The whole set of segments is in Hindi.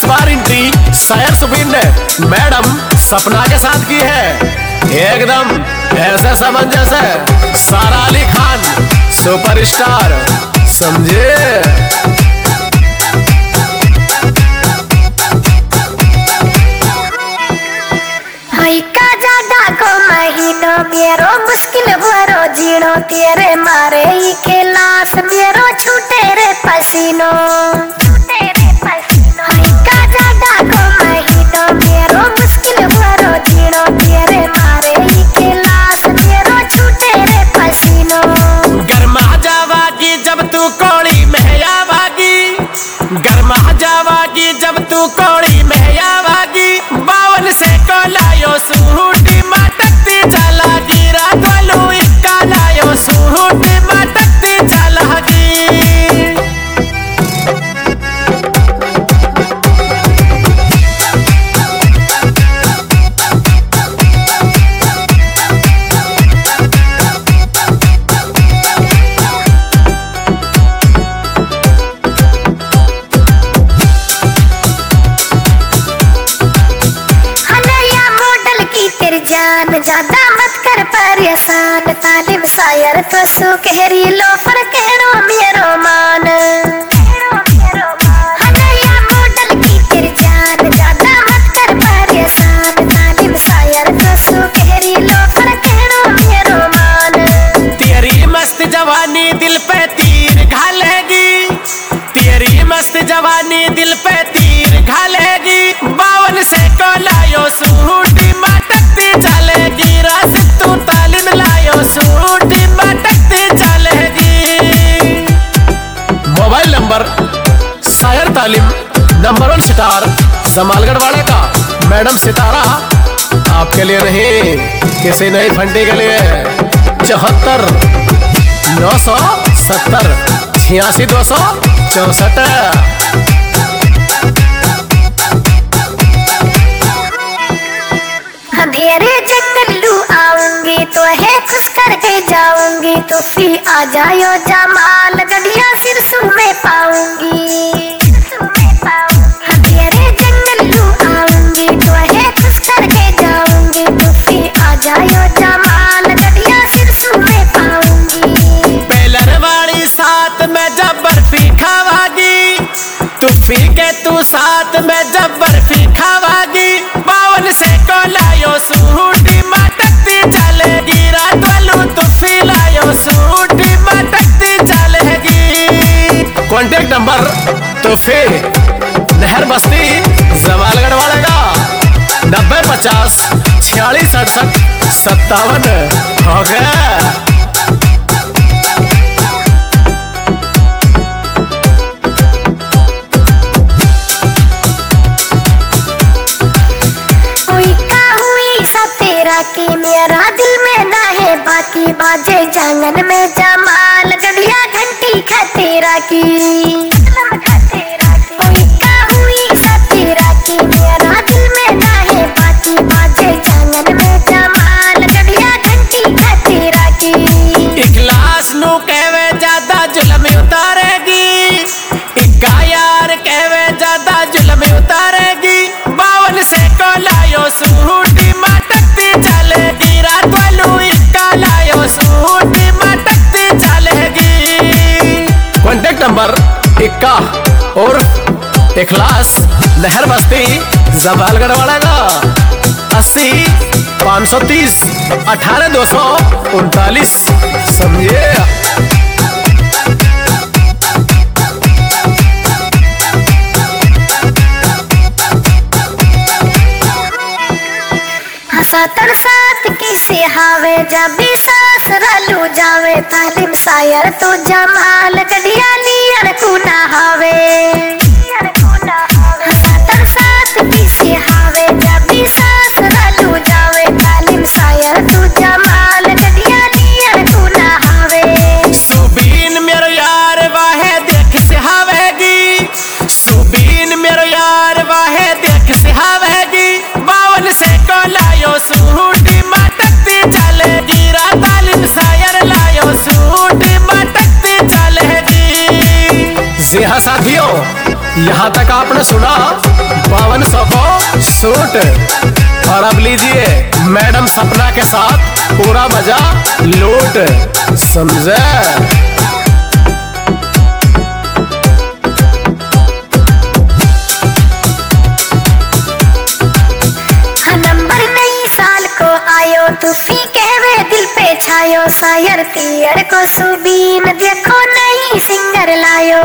बार एंट्री शायर सुबीन ने मैडम सपना के साथ की है। एकदम ऐसे समझ जैसे सारा अली खान सुपरस्टार, समझे। महीनों मेरो मुश्किल भरो जीणो, तेरे मारे ही खिलास मेरो छूटे रे पसीनो, छूटे रे पसीनो। का जादा को महीनों मेरो मुश्किल भरो जीणो, तेरे मारे ही खिलास मेरो छूटे रे पसीनो। गरमा जावागी जब तू कोड़ी में आवागी, गरमा जावागी जब तू कोड़ी में आवागी। 52 से को लायो सूटी मटकती चला गिरा गोलू इक्का लायो सूटी मटकती चला गी। जान ज्यादा मत कर परेशान, तालिम शायर तो सुकहरी लोफर कहरो मेरो मान। हनैया मॉडल की तेरी जान ज्यादा मत कर परेशान, तालिम शायर तो सुकहरी लोफर कहरो मेरो मान। तेरी मस्त जवानी दिल पे तीर घालेगी, तेरी मस्त जवानी दिल पे तीर घालेगी। 52 से को लायो सूटी मटकती चलेगी, रास तू तालिम लायो सूटी मटकती चलेगी। मोबाइल नंबर शायर तालिम नंबर 1 स्टार जमालगढ़ वाले का मैडम सितारा, आपके लिए नहीं किसी नई फंडी के लिए। 74 970 86 264। अंधेरे जंगलू आऊंगी तो है खुश करके जाऊंगी, तो फिर आ जायो जमाल गढ़िया सिरसू में पाऊंगी। अंधेरे जंगलू आऊंगी तो है खुश करके जाऊंगी, तो फिर आ जायो जमाल गढ़िया सिरसू में पाऊंगी। पेलर वाली साथ में जब बर्फी खावागी, तुफी के तू साथ में जब बर्फी खावागी। 52 से को लायो सूटी मटकती चलेगी, रात वालू तुफी लायो सूटी मटकती चलेगी। कॉन्टेक्ट नंबर तुफी नहर बस्ती जमालगढ़ वाले का 90 50 46 68 57 हो गया। कि मेरा दिल में ना है बाकी, बाजे जांगन में जमाल गढ़िया घंटी खतेरा की। हुई सतेरा की मेरा दिल में ना है बाकी, बाजे जांगन में जमाल गढ़िया घंटी खतेरा की। इखलास नू कहवे ज्यादा जुल्म उतारेगी, इक्का यार कहवे ज्यादा जुल्म उतारेगी। 52 से को लायो सूटी मटकती चलेगी, रात वालू इक्का लायो सूटी मटकती चलेगी। कॉन्टेक्ट नंबर इक्का और इखलास नहर बस्ती जमालगढ़ वाला का 80 530 18 239, समझिए। सतर साथ किसे हावे जब भी सास रलू जावे, तालिम शायर तो जमाल गढ़िया लियर कुना हावे। सतर साथ किसे हावे जब भी सास रलू जावे, तालिम शायर तो जमाल गढ़िया लियर कुना हावे। सुबीन मेरो यार वाहे देख से हावेगी, सुबीन मेरो यार वाहे देख से हावेगी। 52 से को लायो सूटी मटकती चलेगी, रात तालिम शायर लायो सूटी मटकती चलेगी। जी हाँ साथियों, यहाँ तक आपने सुना 5200 को सूट। और अब लीजिए मैडम सपना के साथ पूरा मजा लूट। समझे? नंबर नई साल को आयो तू फीके वे दिल पे छायो, शायर तियर को सुबीन देखो नई सिंगर लायो।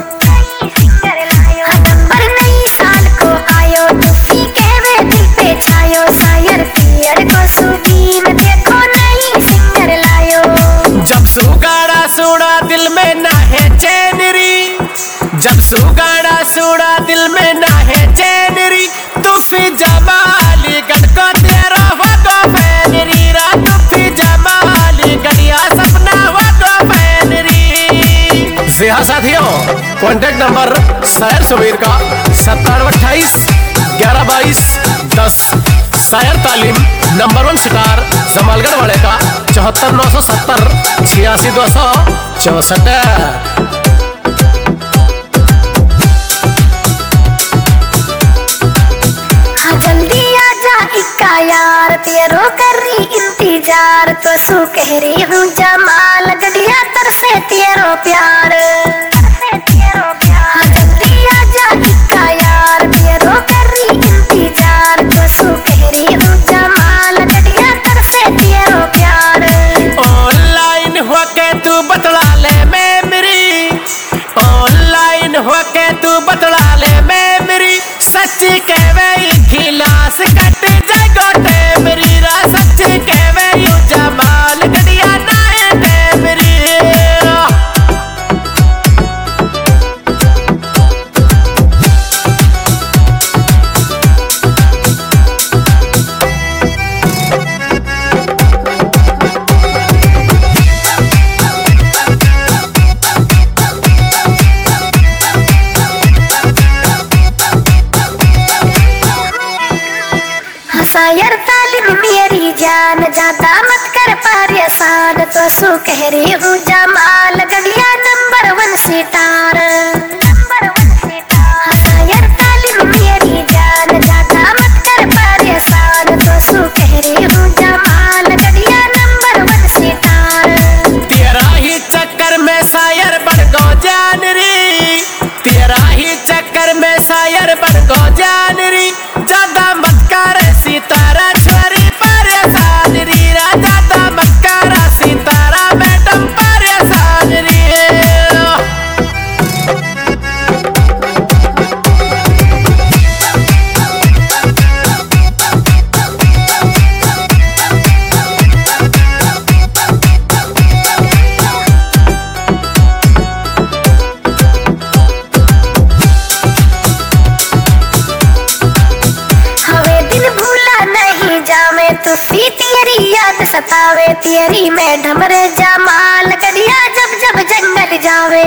नंबर नई साल को आयो तू फीके वे दिल पे छायो, शायर तियर को सुबीन देखो नई सिंगर लायो। जब सुगाड़ा सूड़ा दिल में ना है चैन री, जब सुगाड़ा सूड़ा दिल में ना है चैन री, तू फी जमाली गढ़ को तेरा वगो फैन री रा, तू फी जमाली गढ़िया सपना वगो फैन री। जी हाँ साथियों, कॉन्टेक्ट नंबर शायर सुबीर का 9728 1122 10। शायर तालीम नंबर 1 स्टार जमालगढ़ वाले का 74970 86 264। जल्दी आजा इक्का यार तेरो कर रही इंतजार, तो सू कह रही हूँ जमाल गढ़िया तरसे तेरो प्यार। जल्दी आजा इक्का यार तेरो कर रही इंतजार, तो सू कह रही हूँ जमाल गढ़िया तरसे तेरो प्यार। ऑनलाइन होके तू बतला ले मेमोरी, ऑनलाइन होके तू बतला ले मेमोरी, सच्ची कहवे खिलास कट जाए गोटे मेरी रा, सच्ची कहवे यू जमाल गढ़िया नाए मेरी। शायर तालिम मेरी जान ज्यादा मत कर परेशान, तो सू कह रही हूँ जमाल गढ़िया नंबर 1 सितार। शायर तालिम मेरी जान ज्यादा मत कर परेशान, तो सू कह रही हूँ जमाल गढ़िया नंबर 1 सितार। तेरा ही चक्कर में शायर बन गो जान री, तेरा ही चक्कर में शायर बन गो जान री, ज्यादा मत कर सितारा छोरी परेशान री रा, ज्यादा मत कर सितारा मैडम परेशान री। तू फी तेरी याद सतावे, तेरी मैडम रे जमाल गढ़िया जब जब जंगल जावे।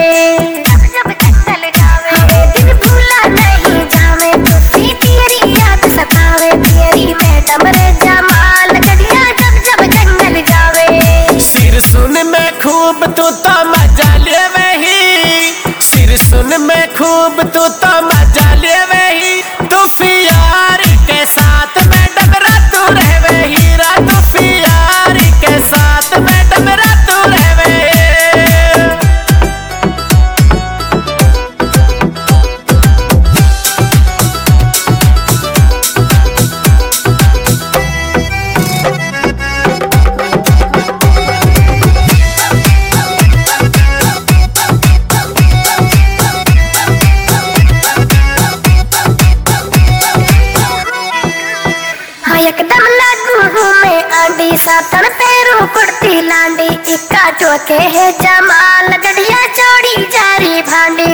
दिन भूला नहीं जावे, तू फी तेरी याद सतावे, तेरी मैडम रे जमाल गढ़िया जब जब जंगल जावे। सिर सुन में खूब तू तो मजा ले वही, सिर सुन में खूब तू तो मजा ले वही, तू फी यार के साथ मैडम रातू रह वही रा, तू फी यार के साथ मैडम रातू रह वही। एकदम लागू हूँ मैं आंडी, सातन पैरों कुर्ती लांडी, इक्का टोके है जमाल गढ़िया चौड़ी जारी भांडी।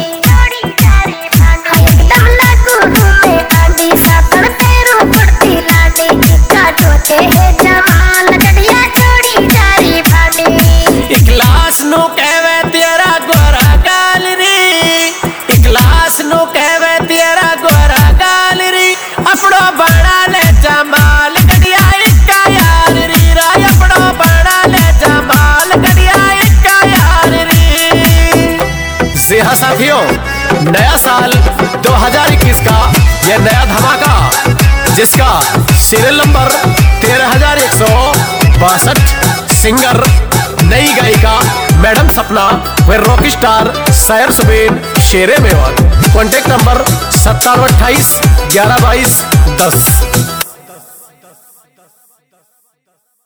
एकदम लागू हूँ मैं आंडी, सातन पैरों कुर्ती लांडी, इक्का टोके है जमाल गढ़िया चौड़ी जारी भांडी। इखलास नु कहवे तेरा गोरा गाल री, इखलास नु कहवे तेरा गोरा गाल री, अपनो बड़ा ले जमाल गढ़िया इक्का यार री रा, अपनो बड़ा ले जमाल गढ़िया इक्का यार री। जी हाँ साथियों, नया साल 2021 का यह नया धमाका, जिसका सीरियल नंबर 13,162। सिंगर नई गायिका मैडम सपना व रॉक स्टार शायर सुबेन शेरे मेवात। Contact number 9728 1122 10।